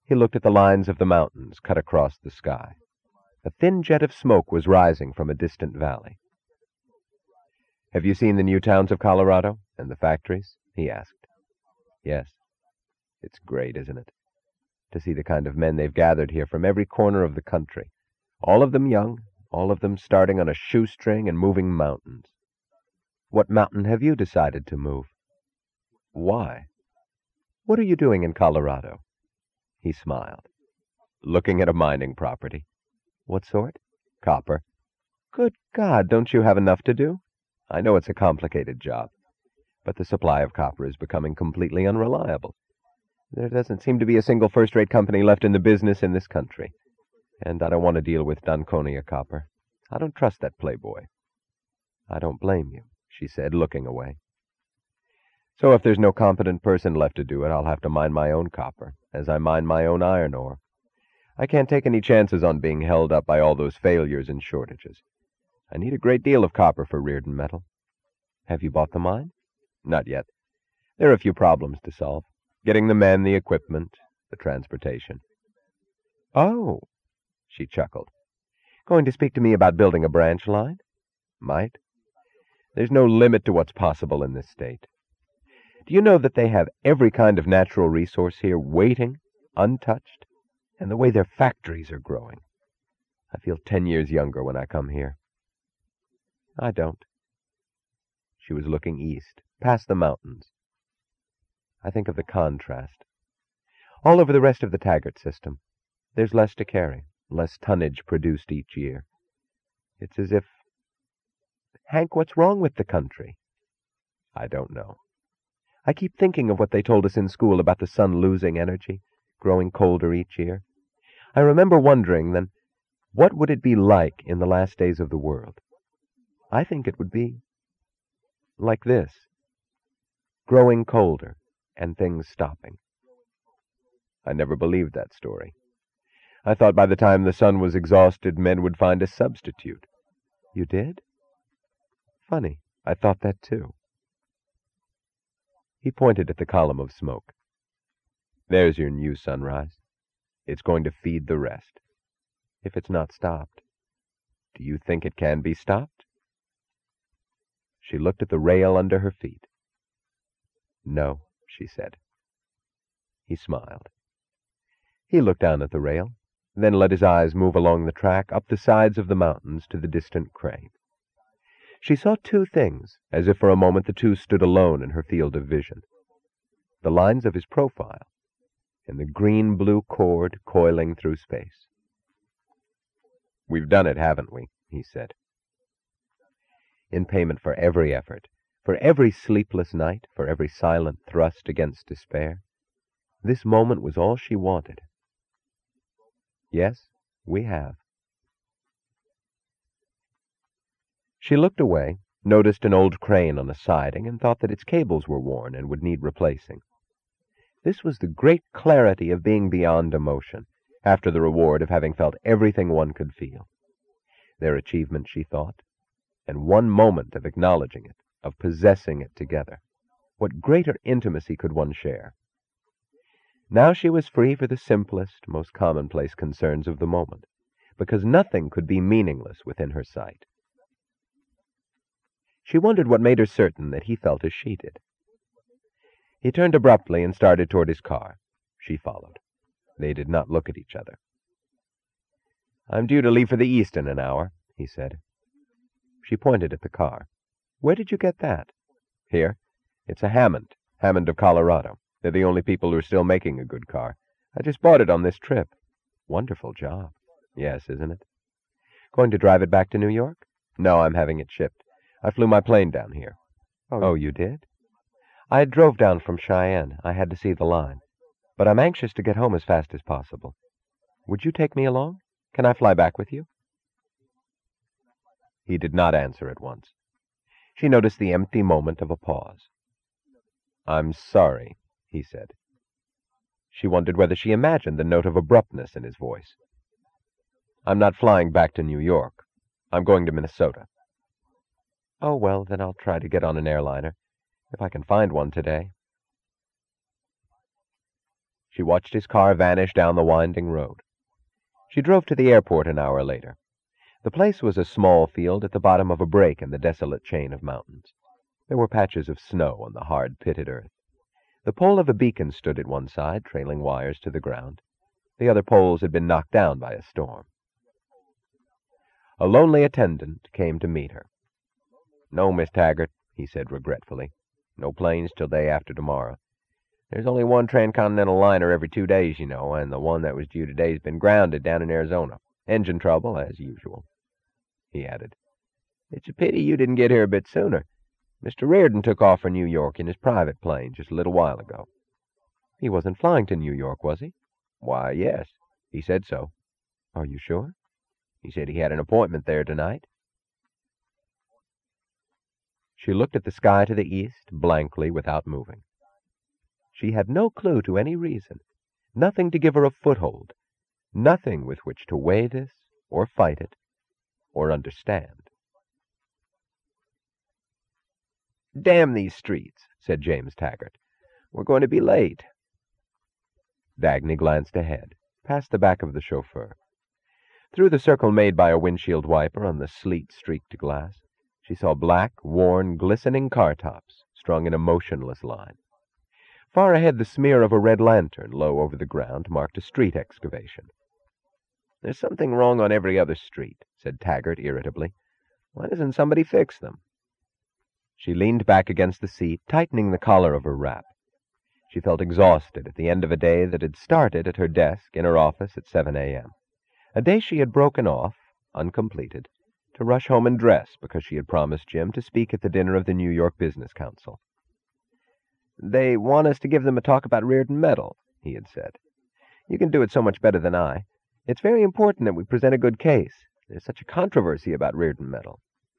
He looked at the lines of the mountains cut across the sky. A thin jet of smoke was rising from a distant valley. "Have you seen the new towns of Colorado and the factories?" he asked. "Yes. It's great, isn't it? To see the kind of men they've gathered here from every corner of the country. All of them young, all of them starting on a shoestring and moving mountains." "What mountain have you decided to move?" "Why?" "What are you doing in Colorado?" He smiled. "Looking at a mining property." "What sort?" "Copper." "Good God, don't you have enough to do?" "I know it's a complicated job, but the supply of copper is becoming completely unreliable. There doesn't seem to be a single first-rate company left in the business in this country. And I don't want to deal with Donconia Copper. I don't trust that playboy." "I don't blame you," she said, looking away. "So if there's no competent person left to do it, I'll have to mine my own copper, as I mine my own iron ore. I can't take any chances on being held up by all those failures and shortages. I need a great deal of copper for Reardon Metal." "Have you bought the mine?" "Not yet. There are a few problems to solve. Getting the men, the equipment, the transportation." "Oh," she chuckled. "Going to speak to me about building a branch line?" "Might. There's no limit to what's possible in this state. Do you know that they have every kind of natural resource here waiting, untouched? And the way their factories are growing. I feel 10 years younger when I come here." "I don't." She was looking east, past the mountains. "I think of the contrast. All over the rest of the Taggart system, there's less to carry, less tonnage produced each year. It's as if... Hank, what's wrong with the country?" "I don't know. I keep thinking of what they told us in school about the sun losing energy, growing colder each year. I remember wondering then, what would it be like in the last days of the world? I think it would be like this. Growing colder, and things stopping." "I never believed that story. I thought by the time the sun was exhausted, men would find a substitute." "You did? Funny, I thought that too." He pointed at the column of smoke. "There's your new sunrise. It's going to feed the rest. If it's not stopped. Do you think it can be stopped?" She looked at the rail under her feet. "No," she said. He smiled. He looked down at the rail, then let his eyes move along the track up the sides of the mountains to the distant crane. She saw two things, as if for a moment the two stood alone in her field of vision. The lines of his profile, and the green-blue cord coiling through space. "We've done it, haven't we?" he said. In payment for every effort, for every sleepless night, for every silent thrust against despair, this moment was all she wanted. "Yes, we have." She looked away, noticed an old crane on a siding, and thought that its cables were worn and would need replacing. This was the great clarity of being beyond emotion, after the reward of having felt everything one could feel. Their achievement, she thought, and one moment of acknowledging it, of possessing it together. What greater intimacy could one share? Now she was free for the simplest, most commonplace concerns of the moment, because nothing could be meaningless within her sight. She wondered what made her certain that he felt as she did. He turned abruptly and started toward his car. She followed. They did not look at each other. "I'm due to leave for the East in an hour," he said. She pointed at the car. "Where did you get that?" "Here. It's a Hammond of Colorado. They're the only people who are still making a good car. I just bought it on this trip." "Wonderful job." "Yes, isn't it?" "Going to drive it back to New York?" "No, I'm having it shipped. I flew my plane down here." "Oh, you did?" "I drove down from Cheyenne. I had to see the line. But I'm anxious to get home as fast as possible. Would you take me along? Can I fly back with you?" He did not answer at once. She noticed the empty moment of a pause. "I'm sorry," he said. She wondered whether she imagined the note of abruptness in his voice. "I'm not flying back to New York. I'm going to Minnesota." "Oh, well, then I'll try to get on an airliner, if I can find one today." She She watched his car vanish down the winding road. She drove to the airport an hour later. The place was a small field at the bottom of a break in the desolate chain of mountains. There were patches of snow on the hard, pitted earth. The pole of a beacon stood at one side, trailing wires to the ground. The other poles had been knocked down by a storm. A lonely attendant came to meet her. "No, Miss Taggart," he said regretfully. "No planes till day after tomorrow. There's only one transcontinental liner every 2 days, you know, and the one that was due today's been grounded down in Arizona. Engine trouble, as usual." He added, "It's a pity you didn't get here a bit sooner. Mr. Reardon took off for New York in his private plane just a little while ago." "He wasn't flying to New York, was he?" "Why, yes. He said so." "Are you sure?" "He said he had an appointment there tonight." She looked at the sky to the east, blankly, without moving. She had no clue to any reason, nothing to give her a foothold, nothing with which to weigh this, or fight it, or understand. "Damn these streets," said James Taggart. "We're going to be late." Dagny glanced ahead, past the back of the chauffeur. Through the circle made by a windshield wiper on the sleet-streaked glass, she saw black, worn, glistening car tops strung in a motionless line. Far ahead, the smear of a red lantern low over the ground marked a street excavation. "There's something wrong on every other street," said Taggart irritably. "Why doesn't somebody fix them?" She leaned back against the seat, tightening the collar of her wrap. She felt exhausted at the end of a day that had started at her desk in her office at 7 a.m., a day she had broken off, uncompleted, to rush home and dress because she had promised Jim to speak at the dinner of the New York Business Council. "They want us to give them a talk about Reardon Metal," he had said. "You can do it so much better than I. It's very important that we present a good case. There's such a controversy about Reardon Metal."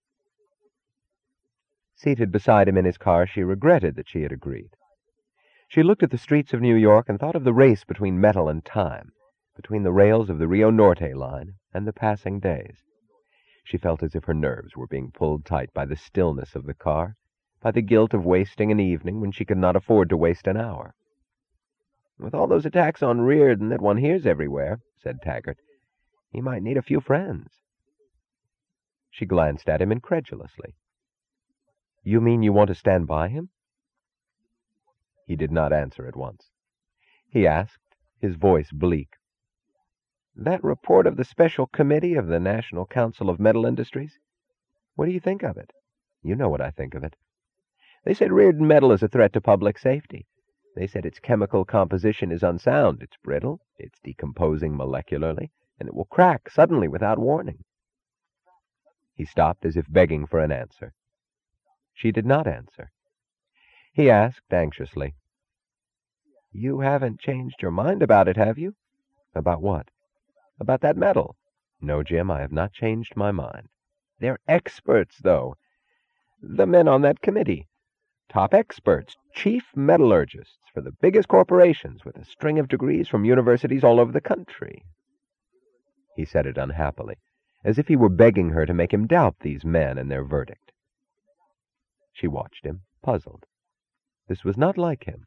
Seated beside him in his car, she regretted that she had agreed. She looked at the streets of New York and thought of the race between metal and time, between the rails of the Rio Norte line and the passing days. She felt as if her nerves were being pulled tight by the stillness of the car, by the guilt of wasting an evening when she could not afford to waste an hour. "With all those attacks on Reardon that one hears everywhere," said Taggart, "he might need a few friends." She glanced at him incredulously. "You mean you want to stand by him?" He did not answer at once. He asked, his voice bleak, "That report of the Special Committee of the National Council of Metal Industries, what do you think of it?" "You know what I think of it." "They said Reardon Metal is a threat to public safety. They said its chemical composition is unsound. It's brittle, it's decomposing molecularly, and it will crack suddenly without warning." He stopped as if begging for an answer. She did not answer. He asked anxiously, "You haven't changed your mind about it, have you?" "About what?" "About that metal." "No, Jim, I have not changed my mind." "They're experts, though. The men on that committee. Top experts, chief metallurgists for the biggest corporations with a string of degrees from universities all over the country." He said it unhappily, as if he were begging her to make him doubt these men and their verdict. She watched him, puzzled. This was not like him.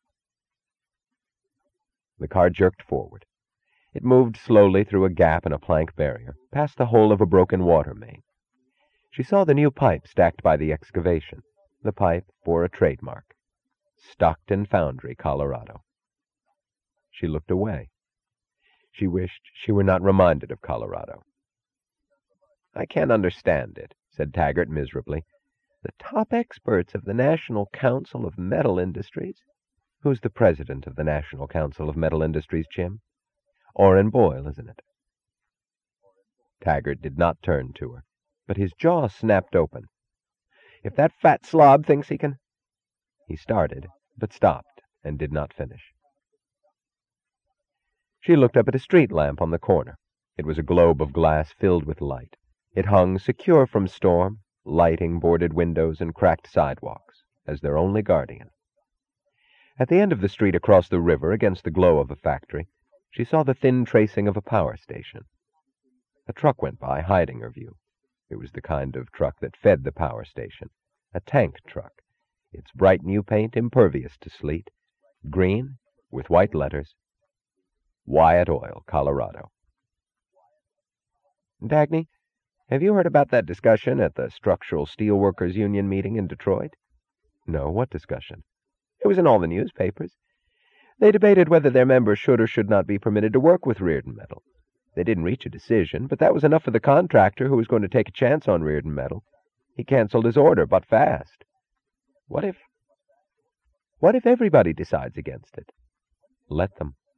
The car jerked forward. It moved slowly through a gap in a plank barrier, past the hole of a broken water main. She saw the new pipe stacked by the excavation. The pipe bore a trademark, Stockton Foundry, Colorado. She looked away. She wished she were not reminded of Colorado. "I can't understand it," said Taggart miserably. "The top experts of the National Council of Metal Industries." "Who's the president of the National Council of Metal Industries, Jim?" "Orrin Boyle, isn't it?" Taggart did not turn to her, but his jaw snapped open. "If that fat slob thinks he can—" He started, but stopped and did not finish. She looked up at a street lamp on the corner. It was a globe of glass filled with light. It hung secure from storm, lighting boarded windows and cracked sidewalks as their only guardian. At the end of the street across the river, against the glow of a factory, she saw the thin tracing of a power station. A truck went by, hiding her view. It was the kind of truck that fed the power station, a tank truck, its bright new paint impervious to sleet, green, with white letters, Wyatt Oil, Colorado. Dagny, have you heard about that discussion at the Structural Steelworkers Union meeting in Detroit? No, what discussion? It was in all the newspapers. They debated whether their members should or should not be permitted to work with Reardon Metal. They didn't reach a decision, but that was enough for the contractor who was going to take a chance on Reardon Metal. He canceled his order, but fast. What if everybody decides against it? Let them.